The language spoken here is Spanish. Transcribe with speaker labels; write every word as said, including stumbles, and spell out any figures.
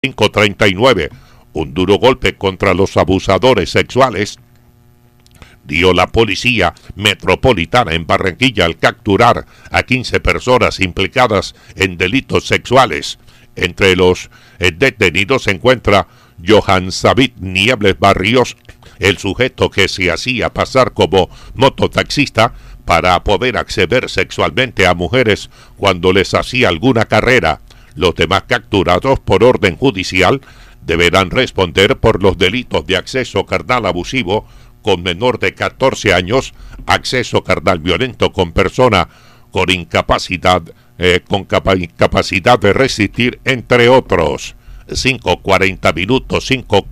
Speaker 1: cinco treinta y nueve, un duro golpe contra los abusadores sexuales, dio la policía metropolitana en Barranquilla al capturar a quince personas implicadas en delitos sexuales. Entre los eh, detenidos se encuentra Johan Sabit Niebles Barrios, el sujeto que se hacía pasar como mototaxista para poder acceder sexualmente a mujeres cuando les hacía alguna carrera. Los demás capturados por orden judicial deberán responder por los delitos de acceso carnal abusivo con menor de catorce años, acceso carnal violento con persona con incapacidad, eh, con capa incapacidad de resistir, entre otros. cinco cuarenta minutos, cinco